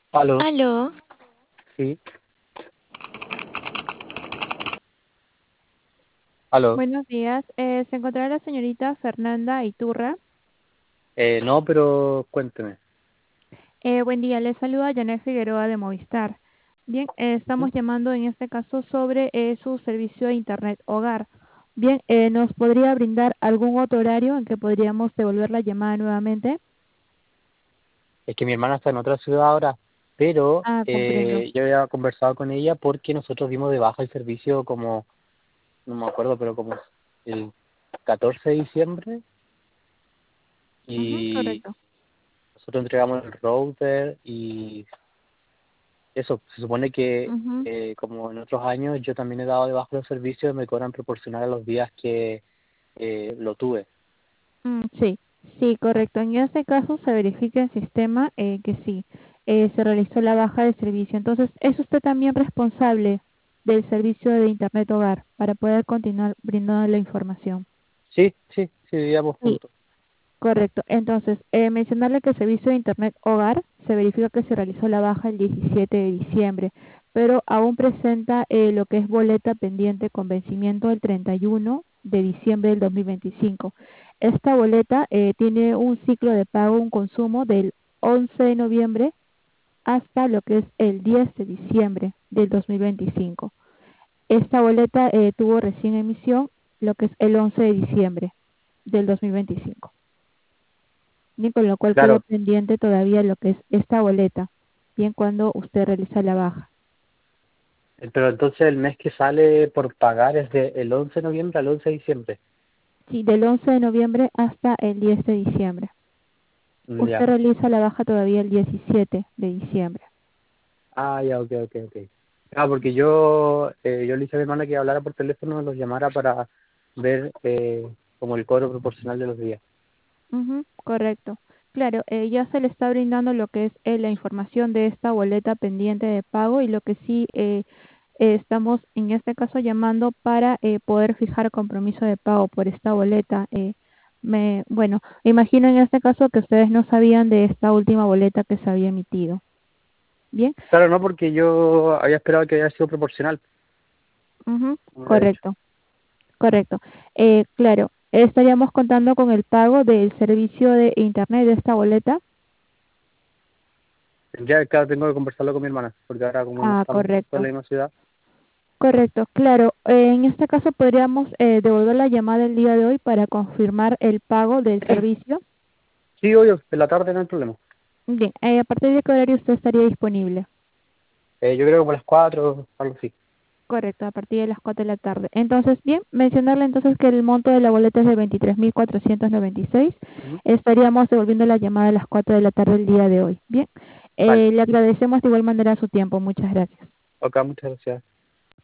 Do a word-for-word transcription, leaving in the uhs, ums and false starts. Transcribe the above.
Aló, Aló, sí, aló. Buenos días. Eh, ¿se encontrará la señorita Fernanda Iturra? Eh, no, pero cuénteme. Eh, buen día, le saluda Janet Figueroa de Movistar. Bien, eh, ¿Mm? estamos llamando en este caso sobre eh, su servicio de Internet Hogar. Bien, eh, ¿nos podría brindar algún otro horario en que podríamos devolver la llamada nuevamente? Es que mi hermana está en otra ciudad ahora, pero Ah, comprendo. eh, yo había conversado con ella porque nosotros dimos de baja el servicio como, no me acuerdo, pero como el catorce de diciembre Ujú, y correcto. nosotros entregamos el router y eso, se supone que Ujú. eh, como en otros años yo también he dado de baja los servicios y me cobran proporcional a los días que eh, lo tuve. Mm, sí, sí, correcto. En este caso se verifica en sistema eh, que sí, eh, se realizó la baja de servicio. Entonces, ¿es usted también responsable del servicio de Internet Hogar para poder continuar brindando la información? Sí, sí, sí, vivíamos Sí, juntos. correcto. Entonces, eh, mencionarle que el servicio de Internet Hogar se verifica que se realizó la baja el diecisiete de diciembre, pero aún presenta eh, lo que es boleta pendiente con vencimiento el treinta y uno de diciembre del dos mil veinticinco. Esta boleta eh, tiene un ciclo de pago, un consumo del once de noviembre hasta lo que es el diez de diciembre del dos mil veinticinco. Esta boleta eh, tuvo recién emisión lo que es el once de diciembre del dos mil veinticinco. Bien, con lo cual queda Claro. pendiente todavía lo que es esta boleta, bien cuando usted realiza la baja. Pero entonces el mes que sale por pagar es de el once de noviembre al once de diciembre. Sí, del once de noviembre hasta el diez de diciembre. Mm, Usted ya. realiza la baja todavía el diecisiete de diciembre. Ah, ya, ok, ok, ok. Ah, porque yo, eh, yo le dije a mi hermana que hablara por teléfono, los llamara para ver eh, como el cobro proporcional de los días. Ujú, correcto. Claro, eh, ya se le está brindando lo que es eh, la información de esta boleta pendiente de pago y lo que sí eh, eh, estamos en este caso llamando para eh, poder fijar compromiso de pago por esta boleta. Eh, me, bueno, imagino en este caso que ustedes no sabían de esta última boleta que se había emitido. Bien, Claro, no, porque yo había esperado que haya sido proporcional, ujú, como le he dicho. correcto, correcto. Eh, claro, estaríamos contando con el pago del servicio de internet de esta boleta. Ya, claro, tengo que conversarlo con mi hermana, porque ahora como no Ah, estamos juntos en correcto. la misma ciudad. Correcto, claro. Eh, en este caso podríamos eh, devolver la llamada el día de hoy para confirmar el pago del servicio. Sí, obvio, en la tarde no hay problema. Bien, eh, ¿a partir de qué horario usted estaría disponible? Eh, yo creo que por las cuatro, algo así. Correcto, a partir de las cuatro de la tarde. Entonces, bien, mencionarle entonces que el monto de la boleta es de veintitrés mil cuatrocientos noventa y seis. Ujú. Estaríamos devolviendo la llamada a las cuatro de la tarde el día de hoy. Bien, Vale, eh, le agradecemos de igual manera su tiempo. Muchas gracias. ok, muchas gracias.